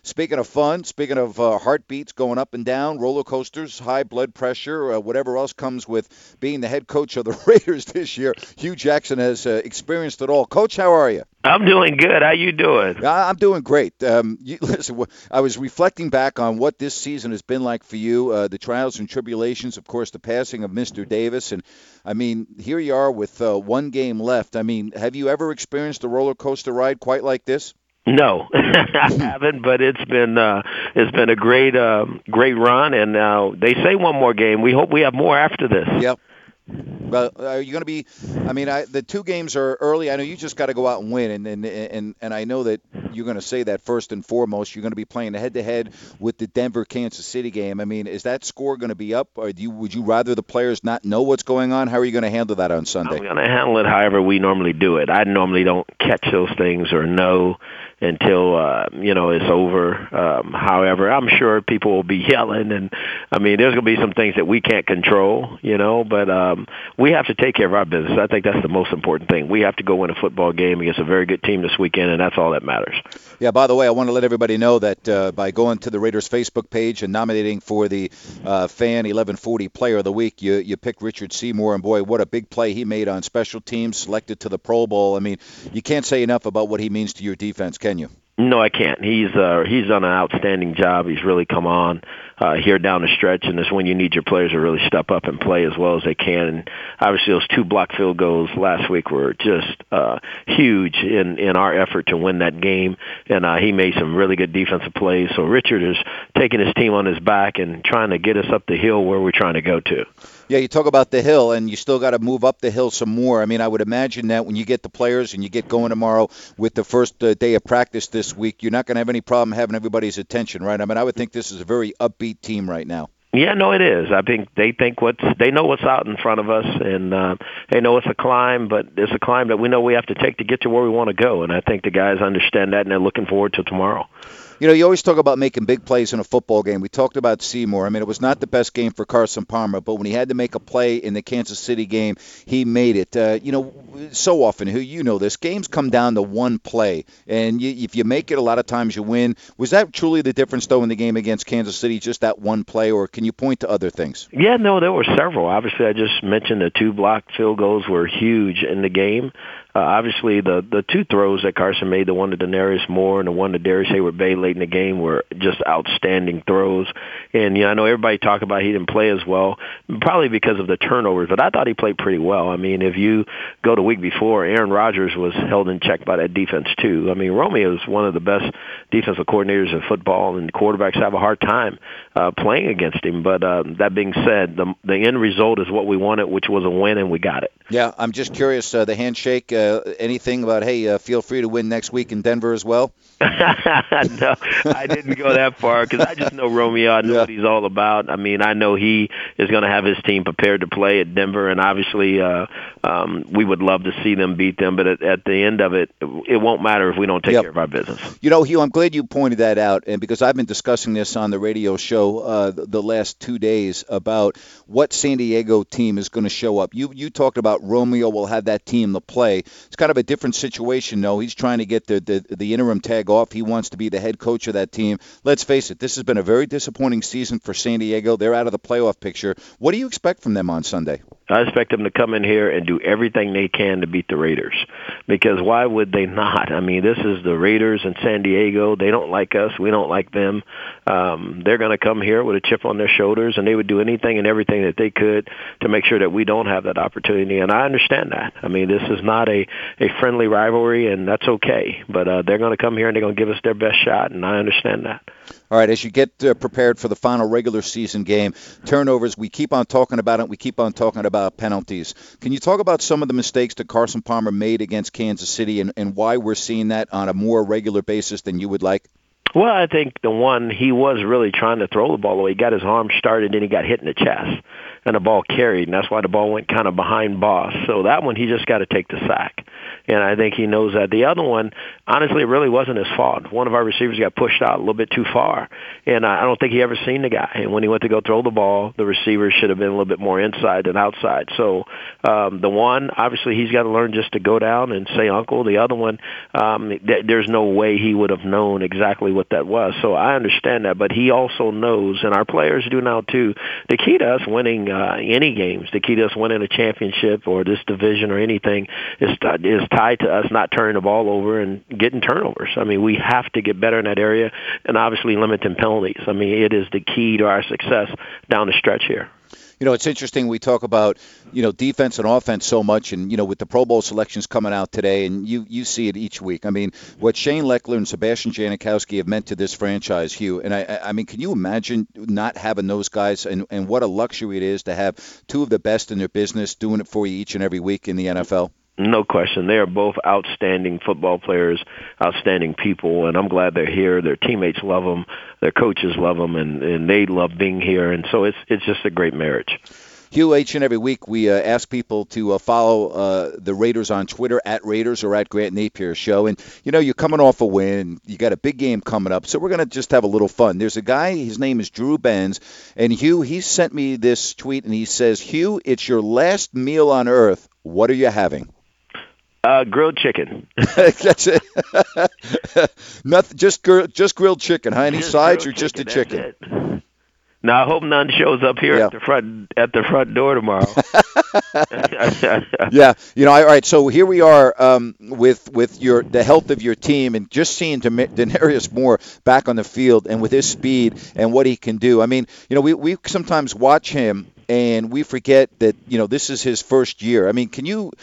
Speaking of fun, speaking of heartbeats going up and down, roller coasters, high blood pressure, whatever else comes with being the head coach of the Raiders this year, Hugh Jackson has experienced it all. Coach, how are you? I'm doing good. How you doing? I'm doing great. Listen, I was reflecting back on what this season has been like for you, the trials and tribulations, of course, the passing of Mr. Davis, and I mean, here you are with one game left. I mean, have you ever experienced a roller coaster ride quite like this? No, I haven't, but it's been a great run, and they say one more game. We hope we have more after this. Yep. Well, are you going to be? I mean, the two games are early. I know you just got to go out and win, and I know that you're going to say that first and foremost. You're going to be playing head to head with the Denver Kansas City game. I mean, is that score going to be up, or would you rather the players not know what's going on? How are you going to handle that on Sunday? I'm going to handle it however we normally do it. I normally don't catch those things or know until it's over. However, I'm sure people will be yelling, and I mean, there's going to be some things that we can't control, but we have to take care of our business. I think that's the most important thing. We have to go win a football game against a very good team this weekend, and that's all that matters. Yeah, by the way, I want to let everybody know that by going to the Raiders Facebook page and nominating for the Fan 1140 Player of the Week, you picked Richard Seymour, and boy, what a big play he made on special teams, selected to the Pro Bowl. I mean, you can't say enough about what he means to your defense, can you? No, I can't. He's done an outstanding job. He's really come on here down the stretch, and it's when you need your players to really step up and play as well as they can. And obviously, those two blocked field goals last week were just huge in our effort to win that game. And he made some really good defensive plays. So Richard is taking his team on his back and trying to get us up the hill where we're trying to go to. Yeah, you talk about the hill, and you still got to move up the hill some more. I mean, I would imagine that when you get the players and you get going tomorrow with the first day of practice this week, you're not going to have any problem having everybody's attention, right? I mean, I would think this is a very upbeat team right now. Yeah, no, it is. I think they know what's out in front of us, and they know it's a climb, but it's a climb that we know we have to take to get to where we want to go. And I think the guys understand that, and they're looking forward to tomorrow. You know, you always talk about making big plays in a football game. We talked about Seymour. I mean, it was not the best game for Carson Palmer, but when he had to make a play in the Kansas City game, he made it. So often, you know this, games come down to one play, and if you make it, a lot of times you win. Was that truly the difference, though, in the game against Kansas City, just that one play, or can you point to other things? Yeah, no, there were several. Obviously, I just mentioned the two blocked field goals were huge in the game. Obviously, the two throws that Carson made, the one to Denarius Moore and the one to Darius Hayward-Bay late in the game, were just outstanding throws. And, I know everybody talked about he didn't play as well, probably because of the turnovers, but I thought he played pretty well. I mean, if you go the week before, Aaron Rodgers was held in check by that defense, too. I mean, Romeo is one of the best defensive coordinators in football, and quarterbacks have a hard time playing against him. But that being said, the end result is what we wanted, which was a win, and we got it. Yeah, I'm just curious, the handshake, anything about, hey, feel free to win next week in Denver as well? No, I didn't go that far because I just know Romeo. I know what he's all about. I mean, I know he is going to have his team prepared to play at Denver, and obviously we would love to see them beat them. But at the end of it, it won't matter if we don't take care of our business. You know, Hugh, I'm glad you pointed that out, and because I've been discussing this on the radio show the last 2 days about what San Diego team is going to show up. You talked about Romeo will have that team to play. It's kind of a different situation, though. He's trying to get the interim tag off. He wants to be the head coach of that team. Let's face it, this has been a very disappointing season for San Diego. They're out of the playoff picture. What do you expect from them on Sunday? I expect them to come in here and do everything they can to beat the Raiders, because why would they not? I mean, this is the Raiders in San Diego. They don't like us. We don't like them. They're going to come here with a chip on their shoulders, and they would do anything and everything that they could to make sure that we don't have that opportunity, and I understand that. I mean, this is not a friendly rivalry, and that's okay, but they're going to come here and they're going to give us their best shot, and I understand that. All right, as you get prepared for the final regular season game, turnovers, we keep on talking about it. We keep on talking about penalties. Can you talk about some of the mistakes that Carson Palmer made against Kansas City and why we're seeing that on a more regular basis than you would like? Well, I think the one, he was really trying to throw the ball away. He got his arm started, and he got hit in the chest, and the ball carried, and that's why the ball went kind of behind Boss. So that one, he just got to take the sack. and I think he knows that. The other one, honestly, it really wasn't his fault. One of our receivers got pushed out a little bit too far, and I don't think he ever seen the guy. And when he went to go throw the ball, the receiver should have been a little bit more inside than outside. So the one, obviously, he's got to learn just to go down and say uncle. The other one, there's no way he would have known exactly what that was. So I understand that, but he also knows, and our players do now too, the key to us winning any games, the key to us winning a championship or this division or anything is tied to us not turning the ball over and getting turnovers. I mean, we have to get better in that area, and obviously limiting penalties. I mean, it is the key to our success down the stretch here. You know, it's interesting we talk about, defense and offense so much, and, with the Pro Bowl selections coming out today, and you see it each week. I mean, what Shane Lechler and Sebastian Janikowski have meant to this franchise, Hugh, and I mean, can you imagine not having those guys, and what a luxury it is to have two of the best in their business doing it for you each and every week in the NFL? No question. They are both outstanding football players, outstanding people, and I'm glad they're here. Their teammates love them. Their coaches love them, and they love being here. And so it's just a great marriage. Hugh, each and every week we ask people to follow the Raiders on Twitter, @Raiders or @Grant Napier Show. And, you're coming off a win. You got a big game coming up. So we're going to just have a little fun. There's a guy, his name is Drew Benz. And, Hugh, he sent me this tweet, and he says, Hugh, it's your last meal on earth. What are you having? Grilled chicken. That's it. Nothing. Just grilled chicken. Huh? Any just sides or just a chicken? Now I hope none shows up here at the front door tomorrow. Yeah. All right. So here we are with the health of your team, and just seeing Denarius Moore back on the field and with his speed and what he can do. I mean, we sometimes watch him and we forget that this is his first year. I mean, you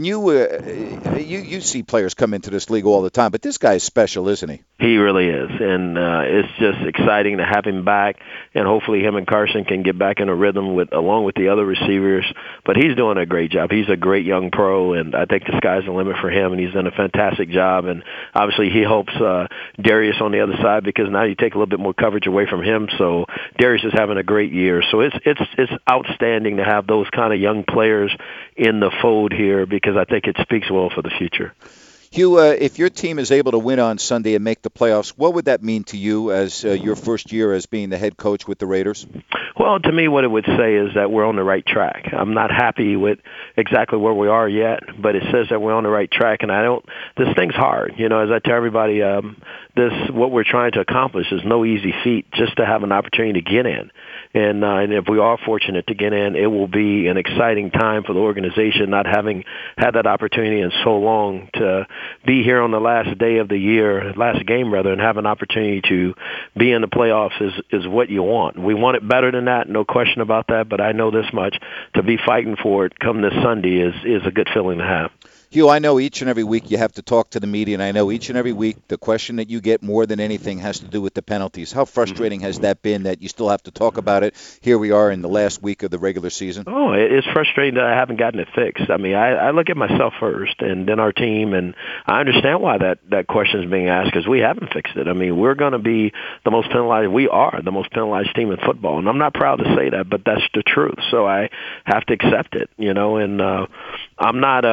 see players come into this league all the time, but this guy is special, isn't he? He really is, and it's just exciting to have him back, and hopefully him and Carson can get back in a rhythm along with the other receivers. But he's doing a great job. He's a great young pro, and I think the sky's the limit for him, and he's done a fantastic job. And obviously he helps Darius on the other side, because now you take a little bit more coverage away from him. So Darius is having a great year. So it's outstanding to have those kind of young players in the fold here, because I think it speaks well for the future. Hugh, if your team is able to win on Sunday and make the playoffs, what would that mean to you as your first year as being the head coach with the Raiders? Well, to me, what it would say is that we're on the right track. I'm not happy with exactly where we are yet, but it says that we're on the right track. And this thing's hard. As I tell everybody, what we're trying to accomplish is no easy feat, just to have an opportunity to get in. And if we are fortunate to get in, it will be an exciting time for the organization, not having had that opportunity in so long, to be here on the last day of the year, last game rather, and have an opportunity to be in the playoffs is what you want. We want it better than that, no question about that, but I know this much, to be fighting for it come this Sunday is a good feeling to have. Hugh, I know each and every week you have to talk to the media, and I know each and every week the question that you get more than anything has to do with the penalties. How frustrating has that been that you still have to talk about it? Here we are in the last week of the regular season. Oh, it's frustrating that I haven't gotten it fixed. I mean, I look at myself first and then our team, and I understand why that question is being asked, because we haven't fixed it. I mean, we're going to be the most penalized. We are the most penalized team in football, and I'm not proud to say that, but that's the truth. So I have to accept it, and I'm not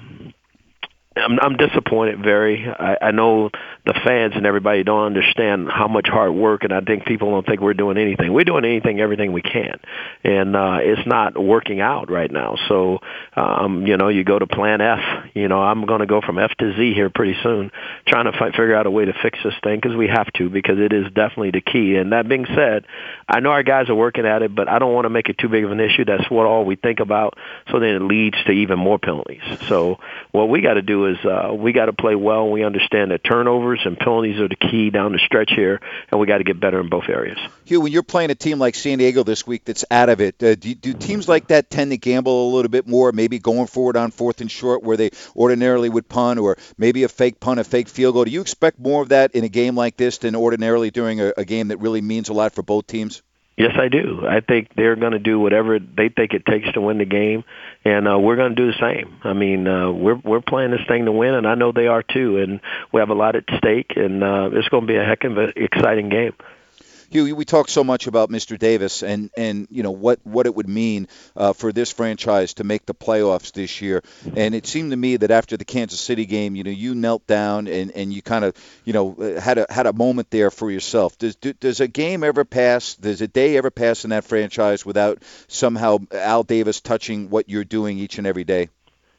I'm disappointed, very. I know the fans and everybody don't understand how much hard work, and I think people don't think we're doing anything. We're doing everything we can, and it's not working out right now. So, you go to plan F. I'm going to go from F to Z here pretty soon, trying to figure out a way to fix this thing, because we have to, because it is definitely the key. And that being said, I know our guys are working at it, but I don't want to make it too big of an issue. That's all we think about, so then it leads to even more penalties. So what we got to do is we got to play well. We understand that turnovers and penalties are the key down the stretch here, and we got to get better in both areas. Hugh, when you're playing a team like San Diego this week that's out of it, do teams like that tend to gamble a little bit more, maybe going forward on 4th and short where they ordinarily would punt, or maybe a fake punt, a fake field goal? Do you expect more of that in a game like this than ordinarily during a game that really means a lot for both teams? Yes, I do. I think they're going to do whatever they think it takes to win the game, and we're going to do the same. I mean, we're playing this thing to win, and I know they are too, and we have a lot at stake, and it's going to be a heck of an exciting game. Hugh, we talk so much about Mr. Davis and what it would mean for this franchise to make the playoffs this year. And it seemed to me that after the Kansas City game, you knelt down and you kind of had a moment there for yourself. Does a game ever pass? Does a day ever pass in that franchise without somehow Al Davis touching what you're doing each and every day?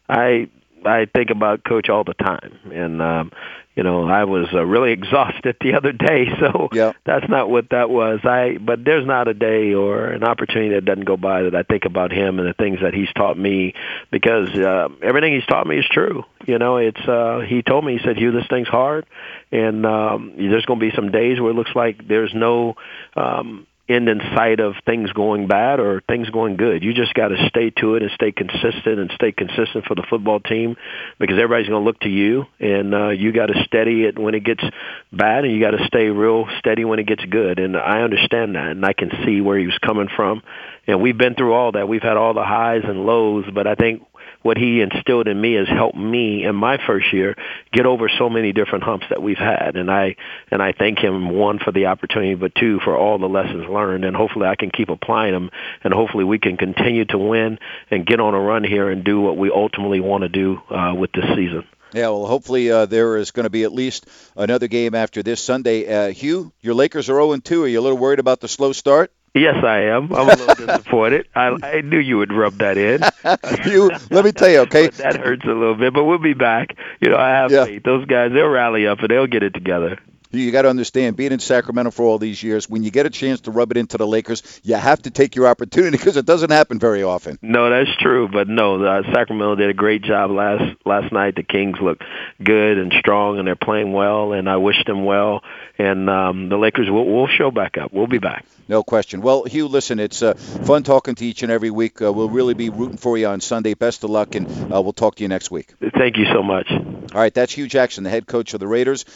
I think about Coach all the time, and I was really exhausted the other day, so yeah. That's not what that was. But there's not a day or an opportunity that doesn't go by that I think about him and the things that he's taught me, because everything he's taught me is true. It's he told me, he said, "Hugh, this thing's hard, and there's going to be some days where it looks like there's no end in sight of things going bad or things going good. You just got to stay to it and stay consistent for the football team, because everybody's going to look to you, and you got to steady it when it gets bad, and you got to stay real steady when it gets good." And I understand that, and I can see where he was coming from. And we've been through all that. We've had all the highs and lows, but I think what he instilled in me has helped me in my first year get over so many different humps that we've had. And I thank him, one, for the opportunity, but two, for all the lessons learned. And hopefully I can keep applying them, and hopefully we can continue to win and get on a run here and do what we ultimately want to do with this season. Yeah, well, hopefully there is going to be at least another game after this Sunday. Hugh, your Lakers are 0-2. Are you a little worried about the slow start? Yes, I am. I'm a little disappointed. I knew you would rub that in. Let me tell you, okay? But that hurts a little bit, but we'll be back. I have faith. Those guys, they'll rally up and they'll get it together. You got to understand, being in Sacramento for all these years, when you get a chance to rub it into the Lakers, you have to take your opportunity, because it doesn't happen very often. No, that's true. But no, Sacramento did a great job last night. The Kings look good and strong, and they're playing well, and I wish them well. And the Lakers will show back up. We'll be back. No question. Well, Hugh, listen, it's fun talking to you each and every week. We'll really be rooting for you on Sunday. Best of luck, and we'll talk to you next week. Thank you so much. All right, that's Hugh Jackson, the head coach of the Raiders.